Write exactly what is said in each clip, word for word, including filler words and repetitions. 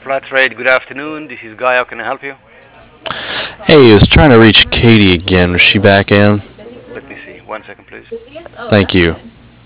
Flat rate, good afternoon. This is Guy. How can I help you? Hey, I was trying to reach Katie again. Was she back in? Let me see. One second, please. Thank you.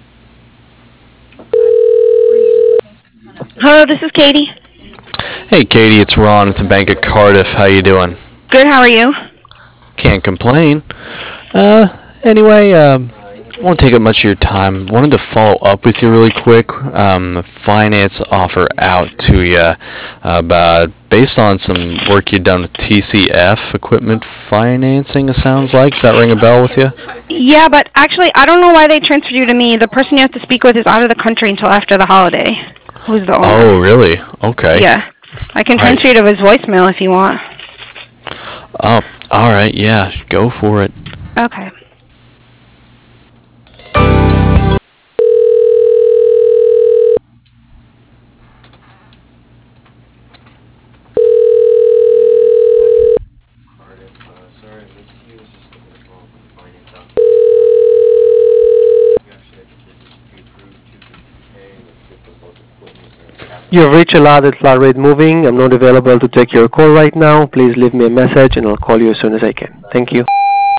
Hello, this is Katie. Hey, Katie, it's Ron with the Bank of Cardiff. How you doing? Good, how are you? Can't complain. Uh, anyway, um, I won't take up much of your time. Wanted to follow up with you really quick. Um, a finance offer out to you about based on some work you've done with T C F equipment financing. It sounds like. Does that ring a bell with you? Yeah, but actually, I don't know why they transferred you to me. The person you have to speak with is out of the country until after the holiday. Who's the owner? Oh, really? Okay. Yeah. I can Right. transfer you to his voicemail if you want. Oh, all right. Yeah, go for it. Okay. You have reached a lot at Flat Rate Moving. I'm not available to take your call right now. Please leave me a message and I'll call you as soon as I can. Thank you.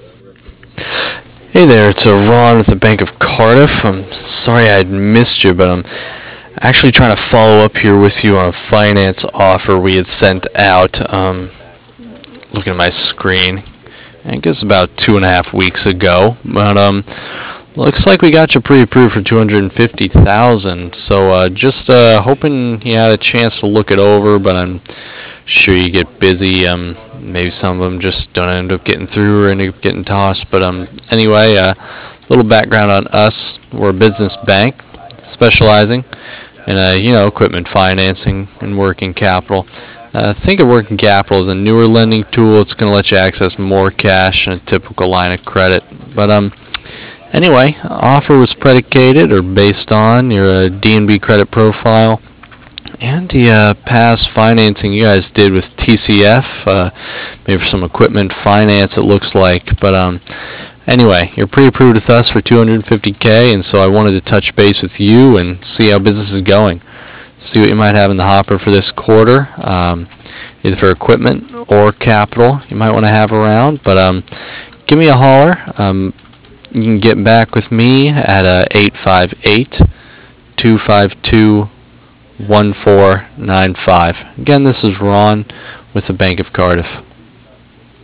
Hey there, it's uh, Ron with the Bank of Cardiff. I'm sorry I had missed you, but I'm actually trying to follow up here with you on a finance offer we had sent out. Um, looking at my screen, I guess about two and a half weeks ago. But um, looks like we got you pre-approved for two hundred fifty thousand dollars. So uh, just uh, hoping you had a chance to look it over, but I'm sure you get busy. Um, maybe some of them just don't end up getting through or end up getting tossed. But um, anyway, a uh, little background on us. We're a business bank specializing in uh, you know equipment financing and working capital. Uh, think of working capital as a newer lending tool. It's going to let you access more cash than a typical line of credit. But um, anyway, offer was predicated or based on your uh, D N B credit profile and the uh, past financing you guys did with T C F, uh, maybe for some equipment finance it looks like. But um, anyway, you're pre-approved with us for two hundred fifty K, and so I wanted to touch base with you and see how business is going. See what you might have in the hopper for this quarter, um, either for equipment or capital you might want to have around. But um, give me a holler. Um, you can get back with me at uh, eight five eight, two five two, one four nine five. Again, this is Ron with the Bank of Cardiff.